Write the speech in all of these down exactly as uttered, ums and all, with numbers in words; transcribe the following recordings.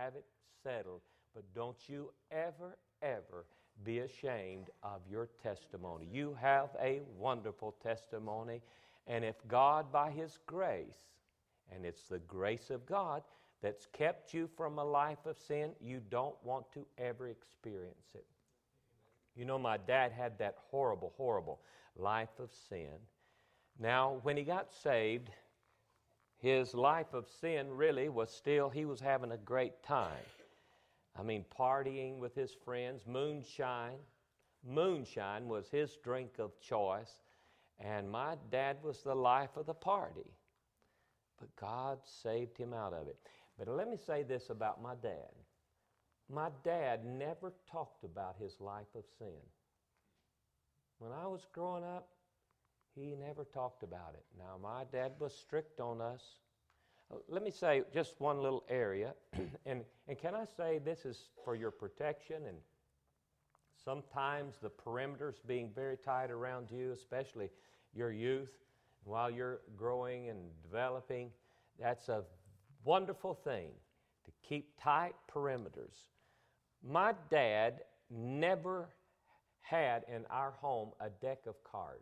have it settled. But don't you ever, ever be ashamed of your testimony. You have a wonderful testimony. And if God, by His grace, and it's the grace of God that's kept you from a life of sin, you don't want to ever experience it. You know, my dad had that horrible, horrible life of sin. Now, when he got saved, his life of sin really was still, he was having a great time. I mean, partying with his friends, moonshine. Moonshine was his drink of choice. And my dad was the life of the party. But God saved him out of it. But let me say this about my dad. My dad never talked about his life of sin. When I was growing up, he never talked about it. Now, my dad was strict on us. Let me say just one little area, and, and can I say this is for your protection, and sometimes the perimeters being very tight around you, especially your youth, while you're growing and developing, that's a wonderful thing to keep tight perimeters. My dad never had in our home a deck of cards.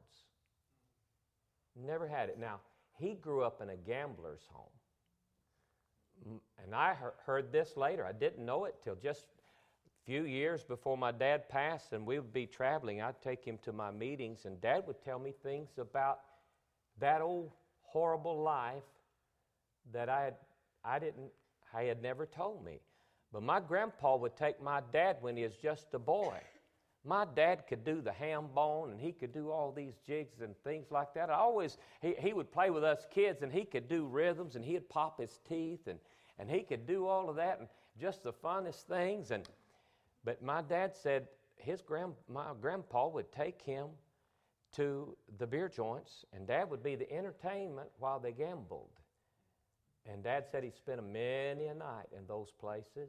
Never had it. Now, he grew up in a gambler's home. And I heard this later. I didn't know it till just a few years before my dad passed, and we would be traveling. I'd take him to my meetings, and Dad would tell me things about that old horrible life that I had, I didn't, I had never told me. But my grandpa would take my dad when he was just a boy. My dad could do the ham bone, and he could do all these jigs and things like that. I always, he, he would play with us kids, and he could do rhythms, and he'd pop his teeth, and, and he could do all of that, and just the funnest things. And but my dad said his grand, my grandpa would take him to the beer joints, and Dad would be the entertainment while they gambled. And Dad said he spent a many a night in those places.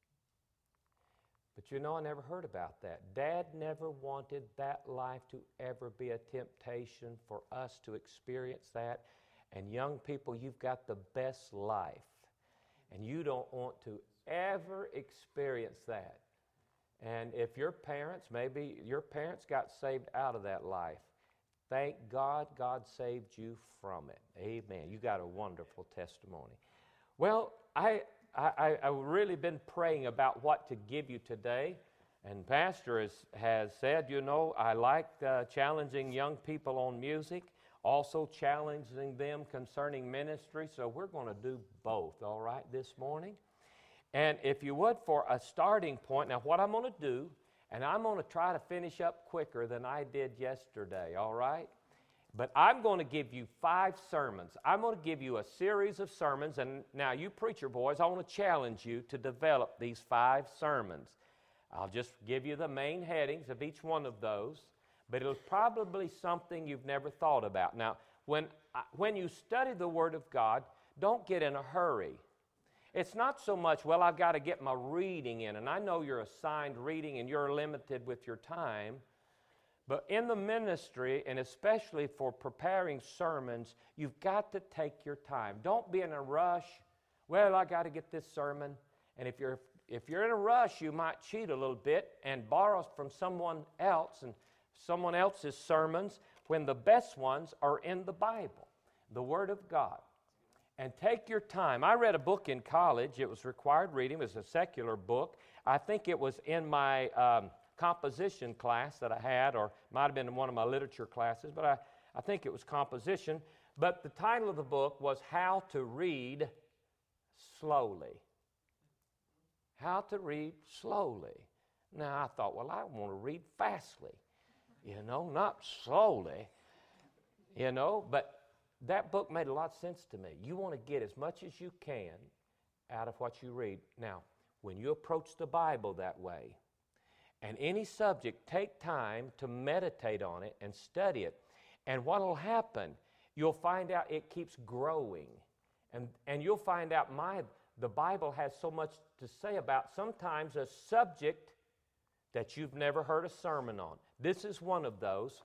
But you know, I never heard about that. Dad never wanted that life to ever be a temptation for us to experience that. And young people, you've got the best life. And you don't want to ever experience that. And if your parents, maybe your parents got saved out of that life, thank God God saved you from it. Amen. You got a wonderful testimony. Well, I... I, I've really been praying about what to give you today, and Pastor has, has said, you know, I like uh, challenging young people on music, also challenging them concerning ministry, so we're going to do both, all right, this morning. And if you would, for a starting point, now what I'm going to do, and I'm going to try to finish up quicker than I did yesterday, all right? But I'm going to give you five sermons. I'm going to give you a series of sermons. And now, you preacher boys, I want to challenge you to develop these five sermons. I'll just give you the main headings of each one of those. But it'll probably be something you've never thought about. Now, when, when you study the Word of God, don't get in a hurry. It's not so much, well, I've got to get my reading in. And I know you're assigned reading and you're limited with your time. But in the ministry, and especially for preparing sermons, you've got to take your time. Don't be in a rush. Well, I got to get this sermon. And if you're if you're in a rush, you might cheat a little bit and borrow from someone else and someone else's sermons when the best ones are in the Bible, the Word of God. And take your time. I read a book in college. It was required reading. It was a secular book. I think it was in my Um, composition class that I had, or might have been in one of my literature classes, but I, I think it was composition. But the title of the book was How to Read Slowly. How to Read Slowly. Now I thought, well, I want to read fastly, you know, not slowly, you know, but that book made a lot of sense to me. You want to get as much as you can out of what you read. Now, when you approach the Bible that way, and any subject, take time to meditate on it and study it. And what will happen, you'll find out it keeps growing. And, and you'll find out my the Bible has so much to say about sometimes a subject that you've never heard a sermon on. This is one of those.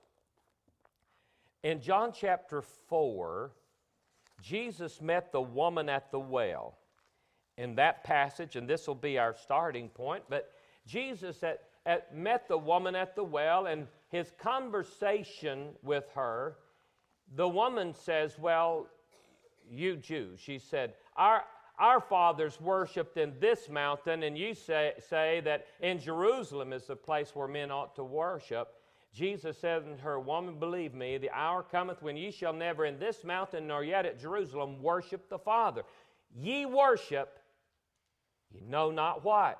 In John chapter four, Jesus met the woman at the well. in that passage, and this will be our starting point, but Jesus at, at met the woman at the well, and his conversation with her, the woman says, well, you Jews, she said, our, our fathers worshipped in this mountain, and you say, say that in Jerusalem is the place where men ought to worship. Jesus said unto her, woman, believe me, the hour cometh when ye shall never in this mountain nor yet at Jerusalem worship the Father. Ye worship, ye know not what.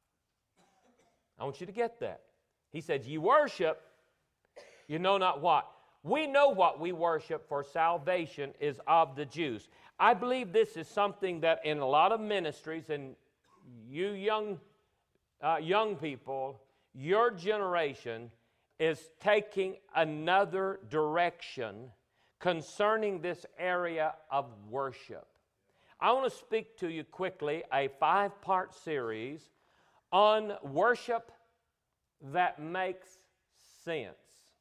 I want you to get that. He said, ye worship, you know not what. We know what we worship, for salvation is of the Jews. I believe this is something that in a lot of ministries, and you young, uh, young people, your generation is taking another direction concerning this area of worship. I want to speak to you quickly a five-part series on worship that makes sense.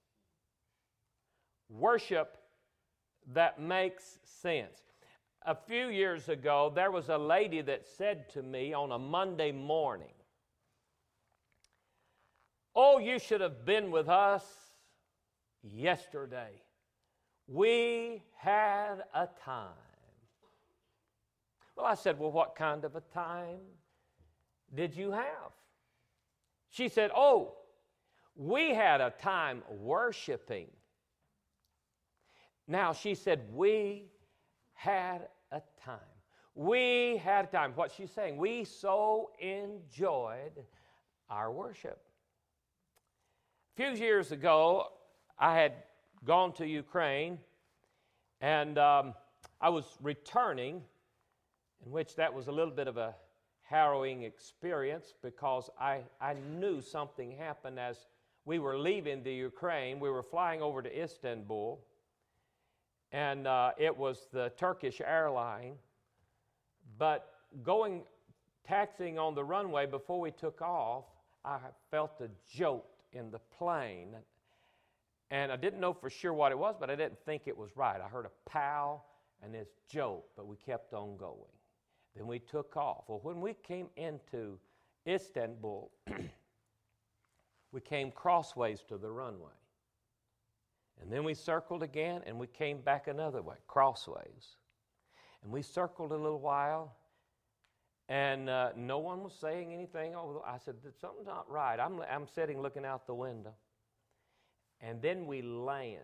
Worship that makes sense. A few years ago, there was a lady that said to me on a Monday morning, oh, you should have been with us yesterday. We had a time. Well, I said, well, what kind of a time did you have? She said, oh, we had a time worshiping. Now, she said, we had a time. We had a time. What's she saying? We so enjoyed our worship. A few years ago, I had gone to Ukraine, and um, I was returning, in which that was a little bit of a harrowing experience because I, I knew something happened as we were leaving the Ukraine. We were flying over to Istanbul, and uh, it was the Turkish airline, but going, taxiing on the runway before we took off, I felt a jolt in the plane, and I didn't know for sure what it was, but I didn't think it was right. I heard a pow and this jolt, but we kept on going. Then we took off. Well, when we came into Istanbul, we came crossways to the runway. And then we circled again, and we came back another way, crossways. And we circled a little while, and uh, no one was saying anything. Oh, I said, something's not right. I'm, I'm sitting looking out the window. And then we land.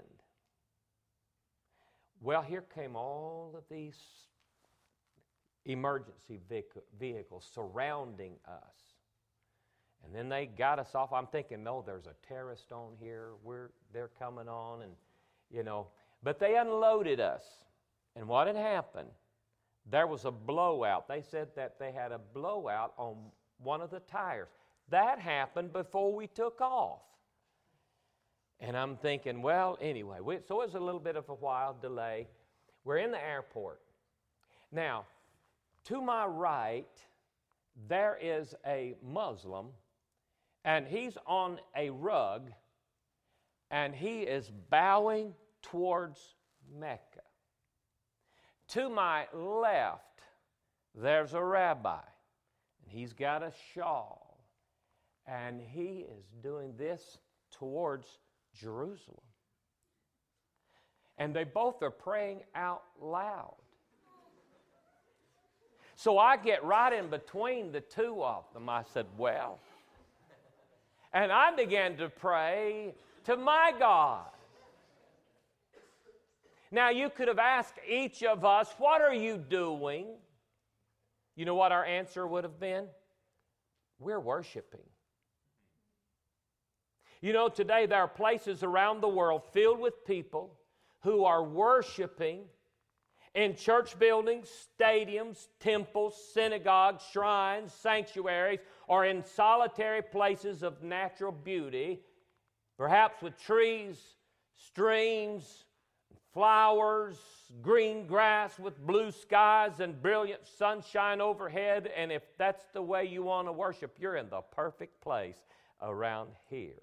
Well, here came all of these emergency vehicles surrounding us. And then they got us off. I'm thinking, no, there's a terrorist on here. We're, they're coming on, and, you know. But they unloaded us. And what had happened, there was a blowout. They said that they had a blowout on one of the tires. That happened before we took off. And I'm thinking, well, anyway, we, so it was a little bit of a while delay. We're in the airport. Now, to my right, there is a Muslim, and he's on a rug, and he is bowing towards Mecca. To my left, there's a rabbi, and he's got a shawl, and he is doing this towards Jerusalem. And they both are praying out loud. So I get right in between the two of them. I said, well, and I began to pray to my God. Now, you could have asked each of us, what are you doing? You know what our answer would have been? We're worshiping. You know, today there are places around the world filled with people who are worshiping in church buildings, stadiums, temples, synagogues, shrines, sanctuaries, or in solitary places of natural beauty, perhaps with trees, streams, flowers, green grass with blue skies and brilliant sunshine overhead. And if that's the way you want to worship, you're in the perfect place around here.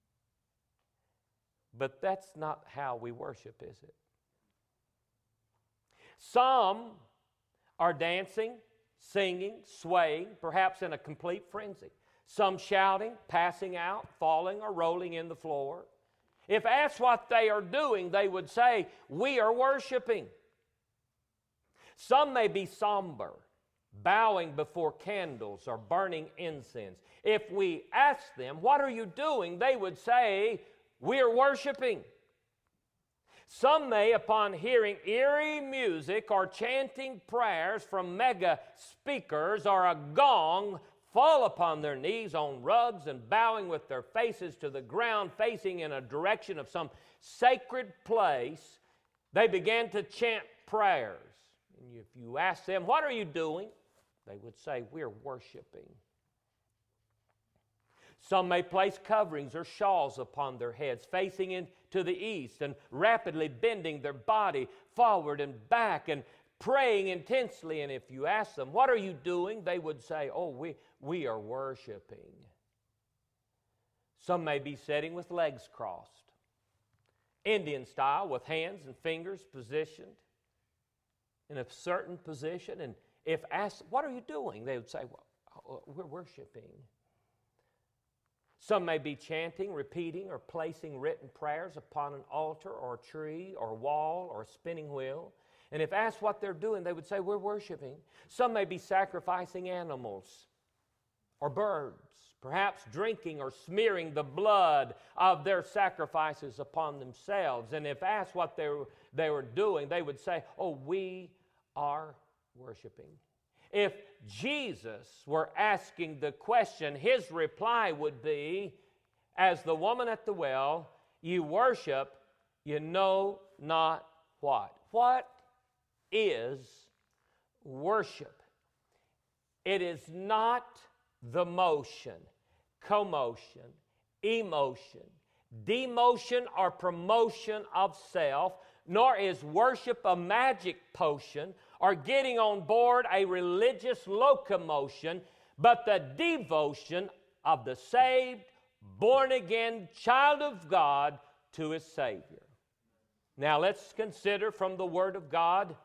But that's not how we worship, is it? Some are dancing, singing, swaying, perhaps in a complete frenzy. Some shouting, passing out, falling, or rolling in the floor. If asked what they are doing, they would say, "We are worshiping." Some may be somber, bowing before candles or burning incense. If we ask them, "What are you doing?" they would say, "We are worshiping." Some may, upon hearing eerie music or chanting prayers from mega speakers or a gong, fall upon their knees on rugs and bowing with their faces to the ground, facing in a direction of some sacred place. They began to chant prayers. And if you ask them, "What are you doing?" they would say, "We're worshiping." Some may place coverings or shawls upon their heads, facing into the east and rapidly bending their body forward and back and praying intensely. And if you ask them, "What are you doing?" they would say, "Oh, we, we are worshiping." Some may be sitting with legs crossed, Indian style, with hands and fingers positioned in a certain position. And if asked, "What are you doing?" they would say, "Well, we're worshiping." Some may be chanting, repeating, or placing written prayers upon an altar or a tree or wall or a spinning wheel. And if asked what they're doing, they would say, "We're worshiping." Some may be sacrificing animals or birds, perhaps drinking or smearing the blood of their sacrifices upon themselves. And if asked what they were, they were doing, they would say, "Oh, we are worshiping." If Jesus were asking the question, his reply would be, as the woman at the well, "You worship, you know not what." What is worship? It is not the motion, commotion, emotion, demotion, or promotion of self, nor is worship a magic potion or getting on board a religious locomotion, but the devotion of the saved, born-again child of God to his Savior. Now let's consider from the Word of God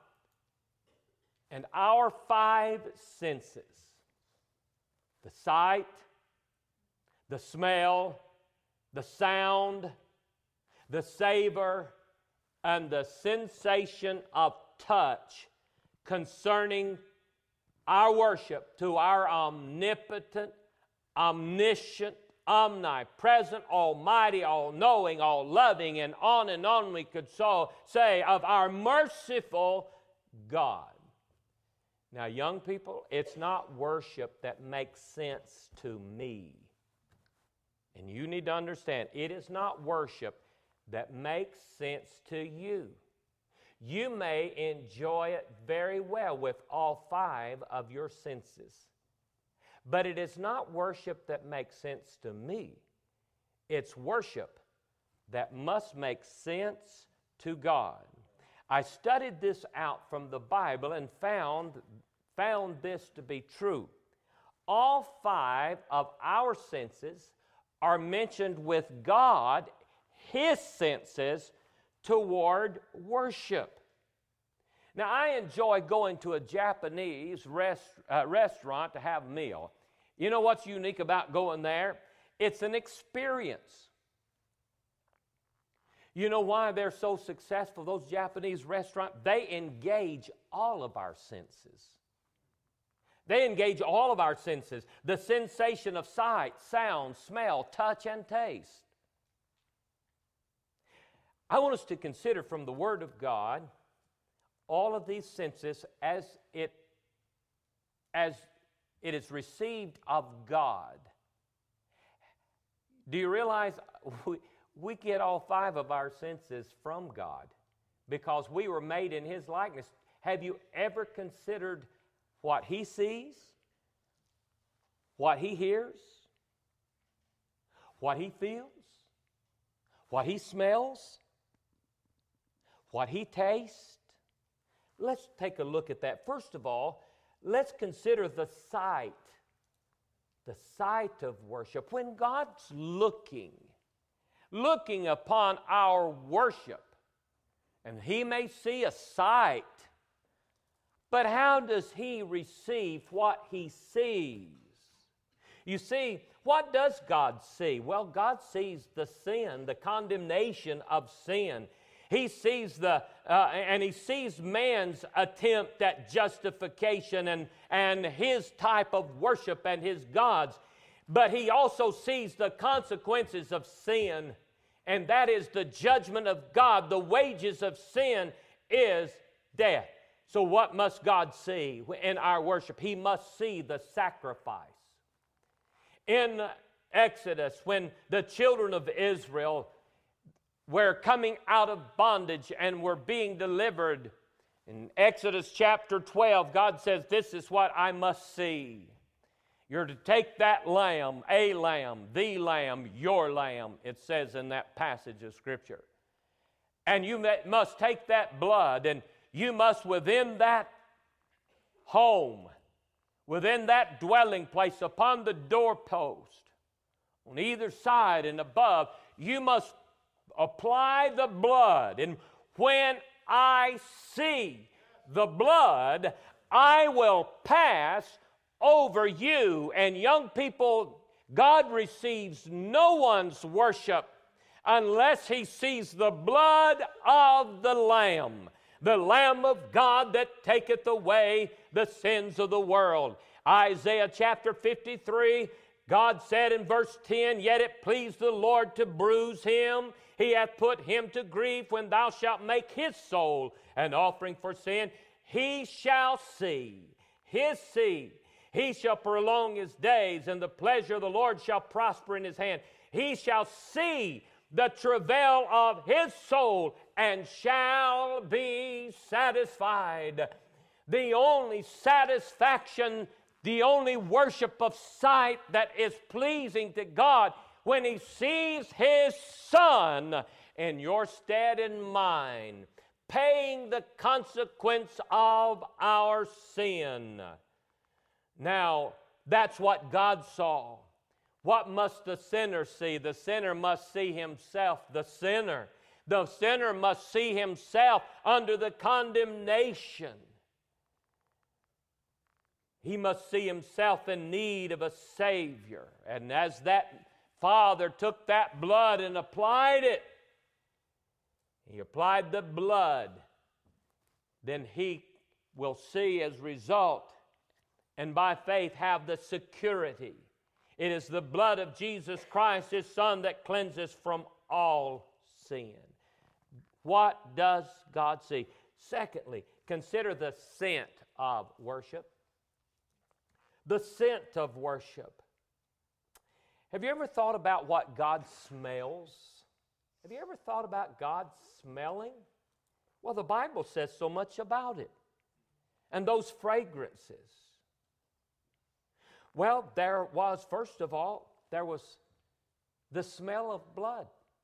and our five senses: the sight, the smell, the sound, the savor, and the sensation of touch concerning our worship to our omnipotent, omniscient, omnipresent, almighty, all-knowing, all-loving, and on and on we could so say of our merciful God. Now, young people, it's not worship that makes sense to me. And you need to understand, it is not worship that makes sense to you. You may enjoy it very well with all five of your senses. But it is not worship that makes sense to me. It's worship that must make sense to God. I studied this out from the Bible and found, found this to be true. All five of our senses are mentioned with God, his senses, toward worship. Now, I enjoy going to a Japanese rest, uh, restaurant to have a meal. You know what's unique about going there? It's an experience. You know why they're so successful, those Japanese restaurants? They engage all of our senses. They engage all of our senses. The sensation of sight, sound, smell, touch, and taste. I want us to consider from the Word of God all of these senses as it, as it is received of God. Do you realize we, we get all five of our senses from God because we were made in his likeness? Have you ever considered what he sees, what he hears, what he feels, what he smells, what he tastes? Let's take a look at that. First of all, let's consider the sight, the sight of worship. When God's looking, looking upon our worship, and he may see a sight But how does he receive what he sees? You see, what does God see? Well, God sees the sin, the condemnation of sin. He sees the, uh, and he sees man's attempt at justification and, and his type of worship and his gods. But he also sees the consequences of sin, and that is the judgment of God. The wages of sin is death. So what must God see in our worship? He must see the sacrifice. In Exodus, when the children of Israel were coming out of bondage and were being delivered, in Exodus chapter twelve, God says, this is what I must see. You're to take that lamb, a lamb, the lamb, your lamb, it says in that passage of Scripture. And you must take that blood, and you must within that home, within that dwelling place, upon the doorpost, on either side and above, you must apply the blood. And when I see the blood, I will pass over you. And young people, God receives no one's worship unless he sees the blood of the Lamb, the Lamb of God that taketh away the sins of the world. Isaiah chapter fifty-three, God said in verse ten, yet it pleased the Lord to bruise him. He hath put him to grief. When thou shalt make his soul an offering for sin, he shall see his seed. He shall prolong his days, and the pleasure of the Lord shall prosper in his hand. He shall see the travail of his soul and shall be satisfied. The only satisfaction, the only worship of sight that is pleasing to God when he sees his Son in your stead and mine, paying the consequence of our sin. Now, that's what God saw. What must the sinner see? The sinner must see himself, the sinner. The sinner must see himself under the condemnation. He must see himself in need of a Savior. And as that Father took that blood and applied it, he applied the blood, then he will see as result, and by faith have the security. It is the blood of Jesus Christ, his Son, that cleanses from all sin. What does God see? Secondly, consider the scent of worship. The scent of worship. Have you ever thought about what God smells? Have you ever thought about God smelling? Well, the Bible says so much about it. And those fragrances. Well, there was, first of all, there was the smell of blood.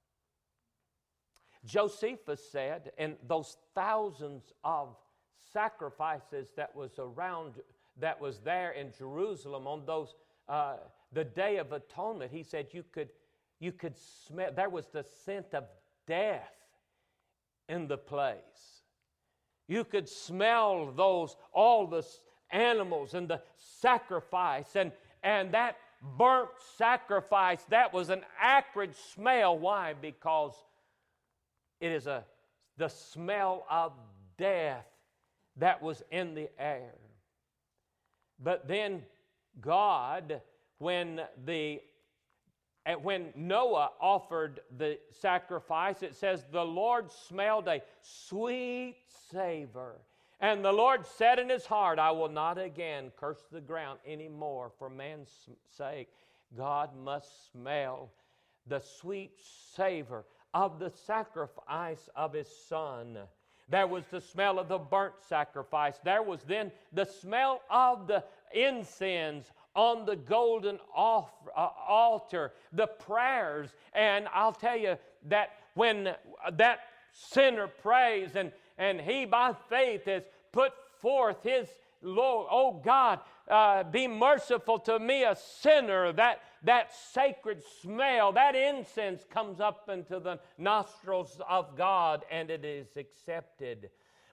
Josephus said, and those thousands of sacrifices that was around, that was there in Jerusalem on those, uh, the Day of Atonement, he said you could, you could smell, there was the scent of death in the place. You could smell those, all the animals and the sacrifice, and, and that burnt sacrifice, that was an acrid smell. Why? Because it is a the smell of death that was in the air. But then God, when the when Noah offered the sacrifice, it says the Lord smelled a sweet savor. And the Lord said in his heart, I will not again curse the ground anymore for man's sake. God must smell the sweet savor of the sacrifice of his Son. There was the smell of the burnt sacrifice. There was then the smell of the incense on the golden off, uh, altar, the prayers. And I'll tell you that when that sinner prays and, and he by faith has put forth his, Lord, oh God, uh, be merciful to me, a sinner, that, that sacred smell, that incense comes up into the nostrils of God and it is accepted.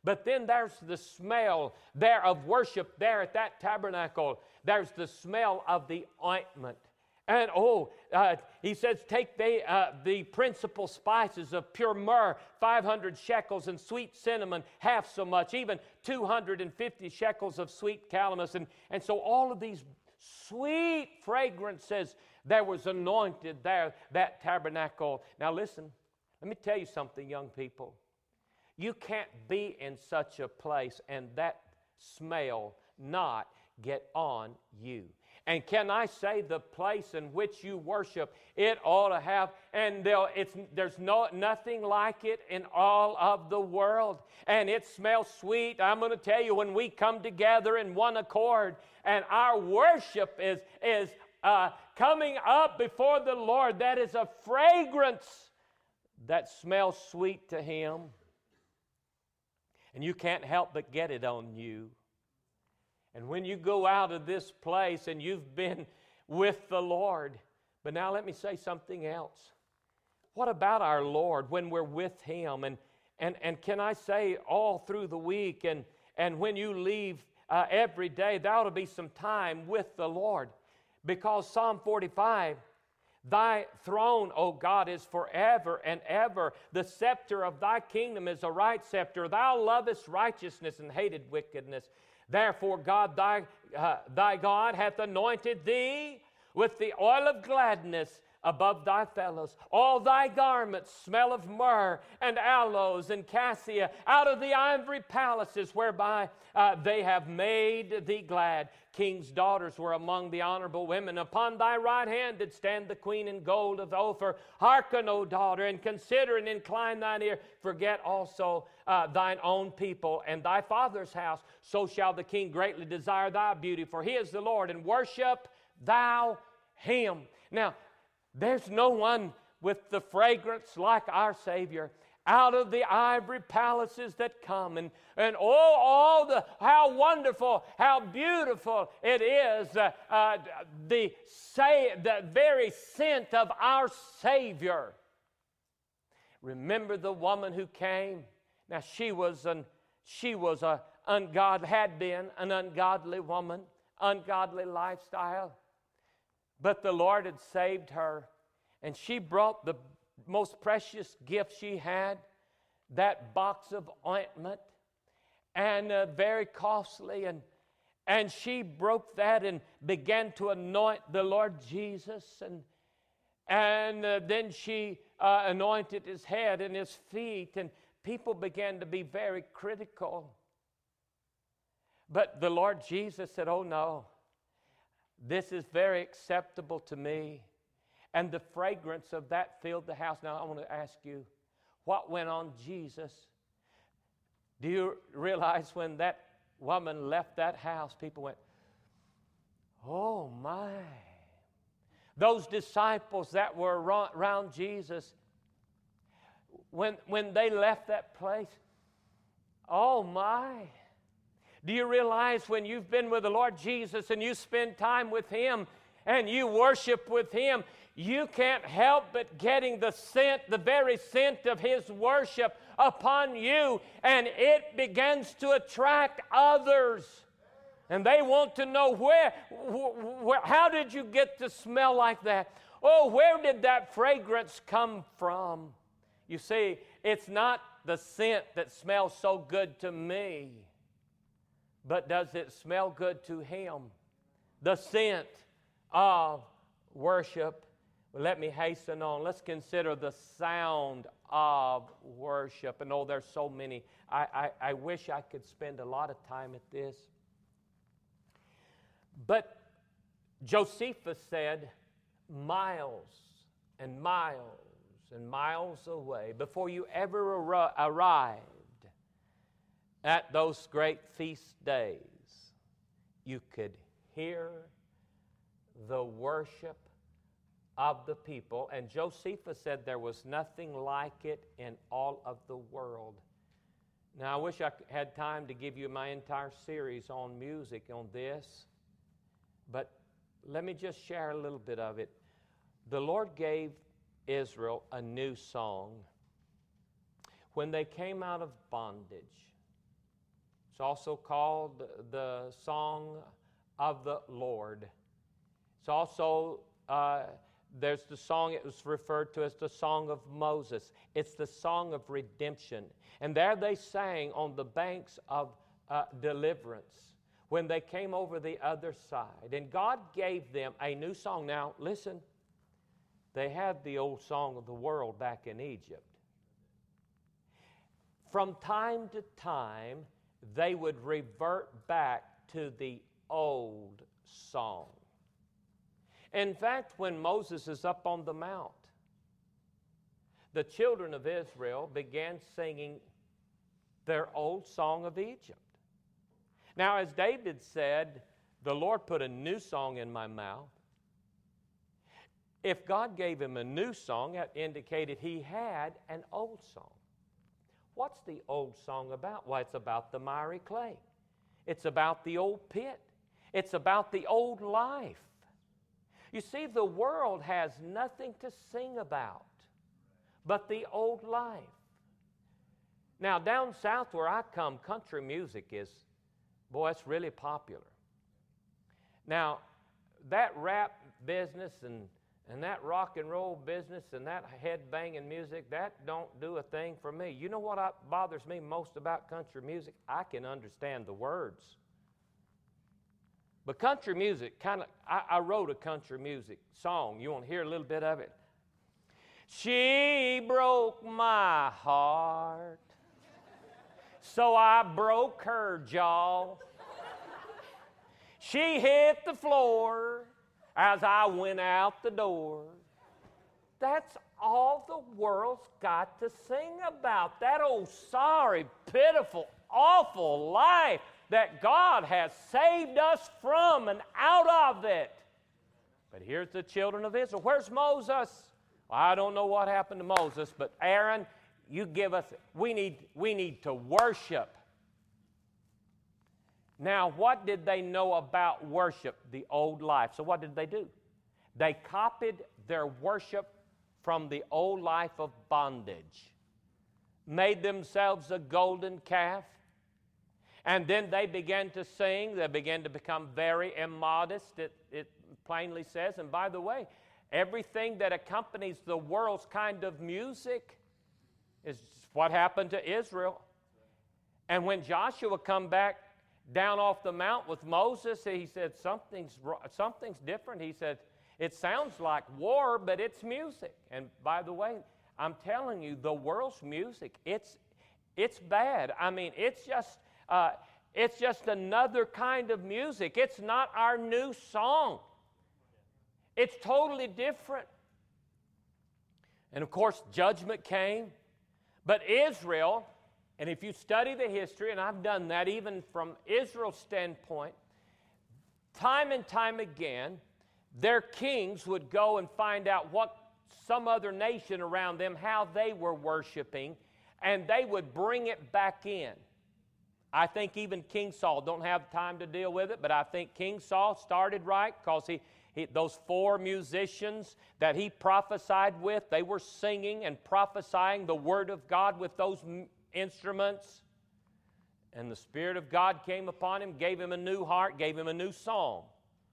But then there's the smell there of worship there at that tabernacle. There's the smell of the ointment. And oh, uh, he says, take the, uh, the principal spices of pure myrrh, five hundred shekels, and sweet cinnamon, half so much, even two hundred fifty shekels of sweet calamus. And, and so all of these sweet fragrances, there was anointed there, that tabernacle. Now listen, let me tell you something, young people. You can't be in such a place and that smell not get on you. And can I say the place in which you worship, it ought to have, and it's, there's no, nothing like it in all of the world. And it smells sweet. I'm going to tell you, when we come together in one accord and our worship is, is uh, coming up before the Lord, that is a fragrance that smells sweet to Him. And you can't help but get it on you. And when you go out of this place and you've been with the Lord, but now let me say something else. What about our Lord when we're with Him? And, and, and can I say all through the week and, and when you leave uh, every day, there ought to be some time with the Lord. Because Psalm forty-five, Thy throne, O God, is forever and ever. The scepter of Thy kingdom is a right scepter. Thou lovest righteousness and hated wickedness. Therefore, God, thy, uh, thy God, hath anointed thee with the oil of gladness above thy fellows. All thy garments smell of myrrh and aloes and cassia out of the ivory palaces whereby uh, they have made thee glad. King's daughters were among the honorable women. Upon thy right hand did stand the queen in gold of Ophir. Hearken, O daughter, and consider and incline thine ear. Forget also uh, thine own people and thy father's house. So shall the king greatly desire thy beauty, for he is the Lord, and worship thou him. Now, there's no one with the fragrance like our Savior. Out of the ivory palaces that come, and, and oh, all the, how wonderful, how beautiful it is, uh, uh, the, say, the very scent of our Savior. Remember the woman who came? Now she was an, she was a ungodly, had been an ungodly woman, ungodly lifestyle. But the Lord had saved her, and she brought the most precious gift she had, that box of ointment, and uh, very costly, and and she broke that and began to anoint the Lord Jesus, and and uh, then she uh, anointed his head and his feet, and people began to be very critical. But the Lord Jesus said, "Oh no, this is very acceptable to me." And the fragrance of that filled the house. Now, I want to ask you, what went on Jesus? Do you realize when that woman left that house, people went, "Oh my." Those disciples that were around Jesus, when, when they left that place, "Oh my." Do you realize when you've been with the Lord Jesus and you spend time with Him and you worship with Him, you can't help but getting the scent, the very scent of His worship upon you, and it begins to attract others. And they want to know, where, where, how did you get to smell like that? Oh, where did that fragrance come from? You see, it's not the scent that smells so good to me, but does it smell good to Him? The scent of worship. Well, let me hasten on. Let's consider the sound of worship. And oh, there's so many. I, I, I wish I could spend a lot of time at this. But Josephus said, miles and miles and miles away, before you ever ar- arrived at those great feast days, you could hear the worship of the people. And Josephus said there was nothing like it in all of the world. Now, I wish I had time to give you my entire series on music on this, but let me just share a little bit of it. The Lord gave Israel a new song. When they came out of bondage, It's also called the Song of the Lord. It's also, uh, there's the song, it was referred to as the Song of Moses. It's the Song of Redemption. And there they sang on the banks of uh, deliverance when they came over the other side. And God gave them a new song. Now, listen, they had the old song of the world back in Egypt. From time to time, they would revert back to the old song. In fact, when Moses is up on the mount, the children of Israel began singing their old song of Egypt. Now, as David said, the Lord put a new song in my mouth. If God gave him a new song, that indicated he had an old song. What's the old song about? Well, it's about the miry clay. It's about the old pit. It's about the old life. You see, the world has nothing to sing about but the old life. Now, down south where I come, country music is, boy, it's really popular. Now, that rap business and, and that rock and roll business and that head-banging music, that don't do a thing for me. You know what I, bothers me most about country music? I can understand the words. But country music, kind of, I, I wrote a country music song. You want to hear a little bit of it? She broke my heart, so I broke her jaw. She hit the floor as I went out the door. That's all the world's got to sing about. That old sorry, pitiful, awful life that God has saved us from and out of it. But here's the children of Israel. Where's Moses? Well, I don't know what happened to Moses, but Aaron, you give us, we need, we need to worship. Now, what did they know about worship? The old life. So what did they do? They copied their worship from the old life of bondage, made themselves a golden calf, and then they began to sing. They began to become very immodest, it, it plainly says. And by the way, everything that accompanies the world's kind of music is what happened to Israel. And when Joshua come back down off the mount with Moses, he said, something's, something's different. He said, it sounds like war, but it's music. And by the way, I'm telling you, the world's music, it's, it's bad. I mean, it's just... Uh, it's just another kind of music. It's not our new song. It's totally different. And of course, judgment came. But Israel, and if you study the history, and I've done that even from Israel's standpoint, time and time again, their kings would go and find out what some other nation around them, how they were worshiping, and they would bring it back in. I think even King Saul, don't have time to deal with it, but I think King Saul started right because he, he, those four musicians that he prophesied with, they were singing and prophesying the Word of God with those m- instruments. And the Spirit of God came upon him, gave him a new heart, gave him a new song.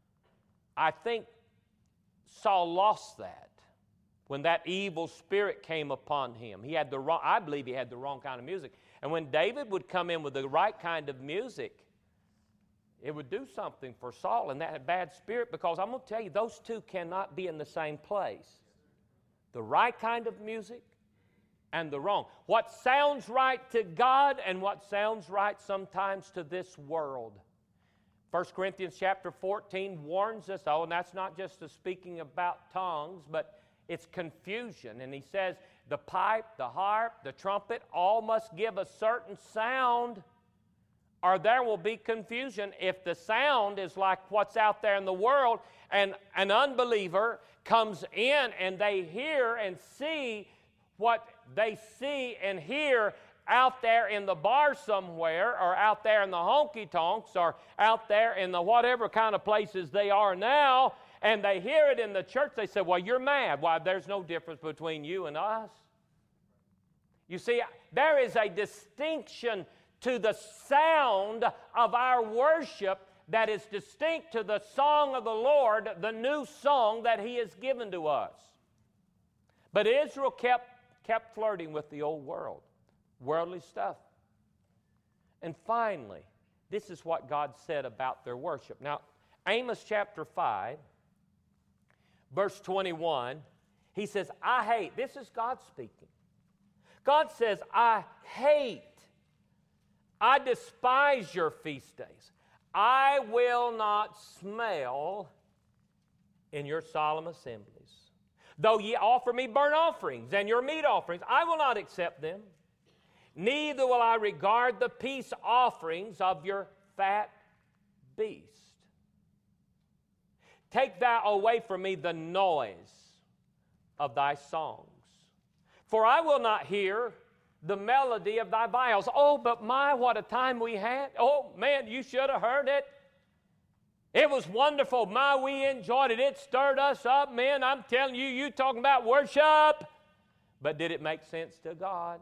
I think Saul lost that when that evil spirit came upon him. He had the wrong, I believe he had the wrong kind of music. And when David would come in with the right kind of music, it would do something for Saul and that bad spirit, because I'm going to tell you, those two cannot be in the same place. The right kind of music and the wrong. What sounds right to God and what sounds right sometimes to this world. First Corinthians chapter fourteen warns us, oh, and that's not just the speaking about tongues, but it's confusion. And he says, the pipe, the harp, the trumpet, all must give a certain sound, or there will be confusion. If the sound is like what's out there in the world, and an unbeliever comes in and they hear and see what they see and hear out there in the bar somewhere, or out there in the honky-tonks, or out there in the whatever kind of places they are now, and they hear it in the church, they say, well, you're mad. Why, there's no difference between you and us. You see, there is a distinction to the sound of our worship that is distinct to the song of the Lord, the new song that He has given to us. But Israel kept, kept flirting with the old world, worldly stuff. And finally, this is what God said about their worship. Now, Amos chapter five, verse twenty-one, He says, I hate, this is God speaking. God says, I hate, I despise your feast days. I will not smell in your solemn assemblies. Though ye offer me burnt offerings and your meat offerings, I will not accept them. Neither will I regard the peace offerings of your fat beast. Take thou away from me the noise of thy songs, for I will not hear the melody of thy viols. Oh, but my, what a time we had. Oh, man, you should have heard it. It was wonderful. My, we enjoyed it. It stirred us up. Man, I'm telling you, you talking about worship. But did it make sense to God?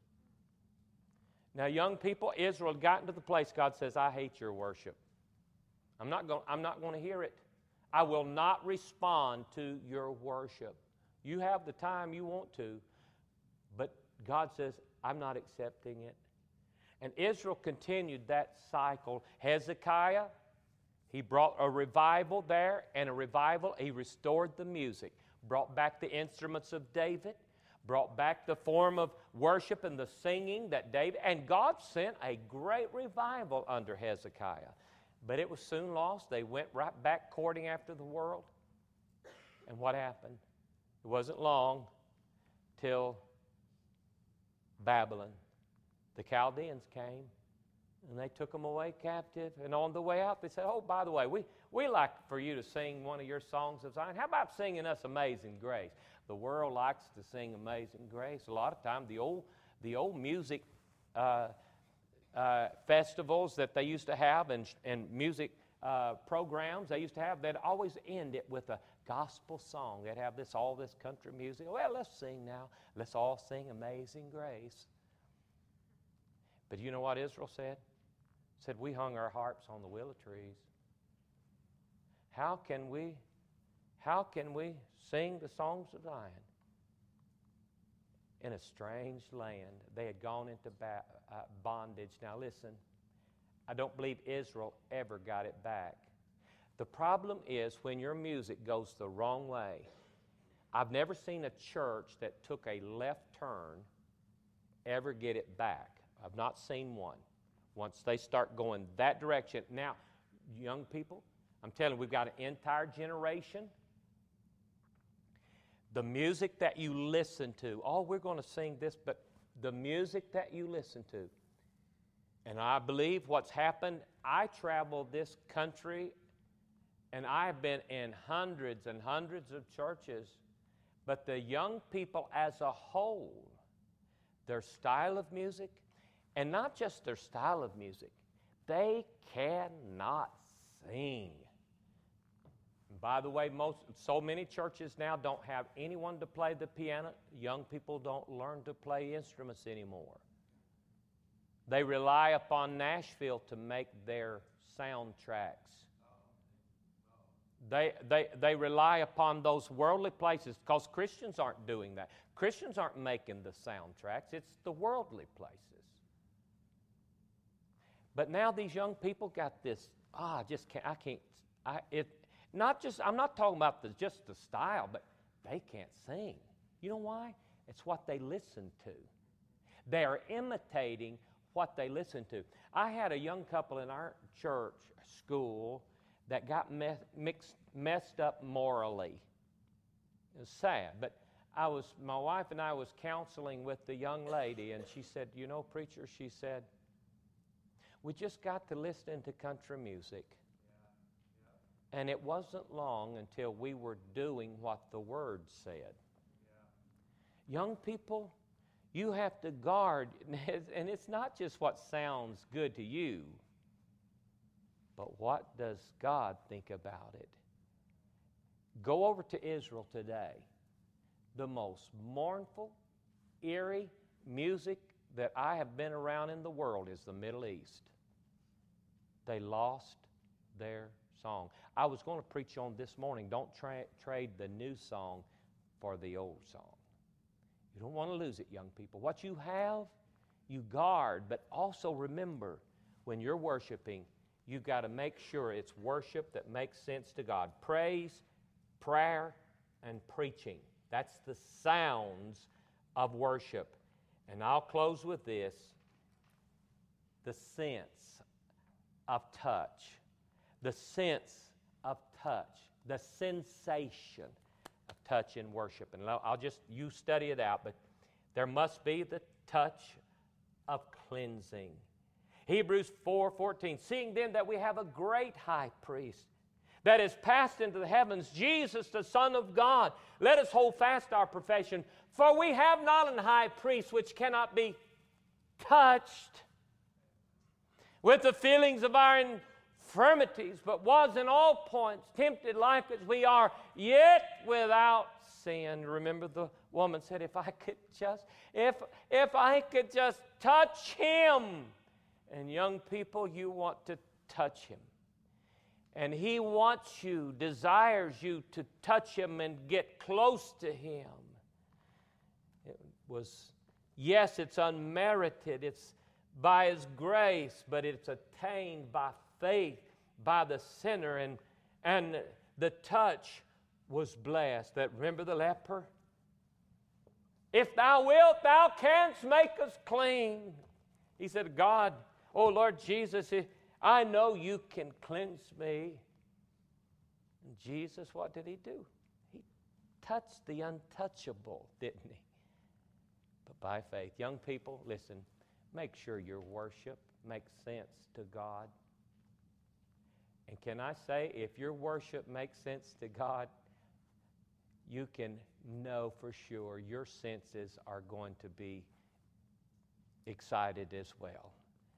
Now, young people, Israel had gotten to the place God says, I hate your worship. I'm not going, I'm not going to hear it. I will not respond to your worship. You have the time you want to, but God says, I'm not accepting it. And Israel continued that cycle. Hezekiah, he brought a revival there, and a revival, he restored the music, brought back the instruments of David, brought back the form of worship and the singing that David, and God sent a great revival under Hezekiah. But it was soon lost. They went right back courting after the world. And what happened? It wasn't long till Babylon. The Chaldeans came, and they took them away captive. And on the way out, they said, oh, by the way, we, we like for you to sing one of your songs of Zion. How about singing us Amazing Grace? The world likes to sing Amazing Grace. A lot of times, the old, the old music uh, uh, festivals that they used to have and, and music uh, programs they used to have, they'd always end it with a gospel song. They'd have this, all this country music. Well, let's sing now. Let's all sing Amazing Grace. But you know what Israel said? Said, we hung our harps on the willow trees. How can we, how can we sing the songs of Zion in a strange land? They had gone into ba- uh, bondage. Now listen, I don't believe Israel ever got it back. The problem is when your music goes the wrong way. I've never seen a church that took a left turn ever get it back. I've not seen one. Once they start going that direction. Now, young people, I'm telling you, we've got an entire generation. The music that you listen to, oh, we're going to sing this, but the music that you listen to. And I believe what's happened, I travel this country, and I've been in hundreds and hundreds of churches, but the young people as a whole, their style of music, and not just their style of music, they cannot sing. And by the way, most so many churches now don't have anyone to play the piano. Young people don't learn to play instruments anymore. They rely upon Nashville to make their soundtracks. They, they, they rely upon those worldly places because Christians aren't doing that. Christians aren't making the soundtracks. It's the worldly places. But now these young people got this, ah, I just can't, I can't, I, it, not just, I'm not talking about the, just the style, but they can't sing. You know why? It's what they listen to. They are imitating what they listen to. I had a young couple in our church school that got me- mixed, messed up morally. It was sad, but I was, my wife and I was counseling with the young lady, and she said, you know, preacher, she said, we just got to listen to country music. Yeah. Yeah. And it wasn't long until we were doing what the Word said. Yeah. Young people, you have to guard, and it's not just what sounds good to you, but what does God think about it? Go over to Israel today. The most mournful, eerie music that I have been around in the world is the Middle East. They lost their song. I was going to preach on this morning, don't tra- trade the new song for the old song. You don't want to lose it, young people. What you have, you guard, but also remember, when you're worshiping, you've got to make sure it's worship that makes sense to God. Praise, prayer, and preaching. That's the sounds of worship. And I'll close with this, the sense of touch. The sense of touch. The sensation of touch in worship. And I'll just, you study it out, but there must be the touch of cleansing. Hebrews four fourteen, seeing then that we have a great high priest that is passed into the heavens, Jesus, the Son of God, let us hold fast our profession, for we have not an high priest which cannot be touched with the feelings of our infirmities, but was in all points tempted like as we are, yet without sin. Remember, the woman said, if I could just, if, if I could just touch him. And young people, you want to touch him. And he wants you, desires you to touch him and get close to him. It was, yes, it's unmerited. It's by his grace, but it's attained by faith, by the sinner. And, and the touch was blessed. That, remember the leper? If thou wilt, thou canst make us clean. He said, God, oh Lord Jesus, I know you can cleanse me. And Jesus, what did he do? He touched the untouchable, didn't he? But by faith. Young people, listen, make sure your worship makes sense to God. And can I say, if your worship makes sense to God, you can know for sure your senses are going to be excited as well.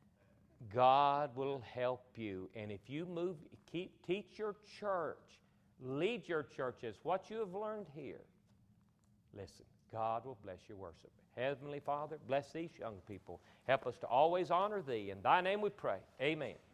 God will help you. And if you move, keep, teach your church, lead your churches, what you have learned here. Listen, God will bless your worship. Heavenly Father, bless these young people. Help us to always honor thee. In thy name we pray. Amen.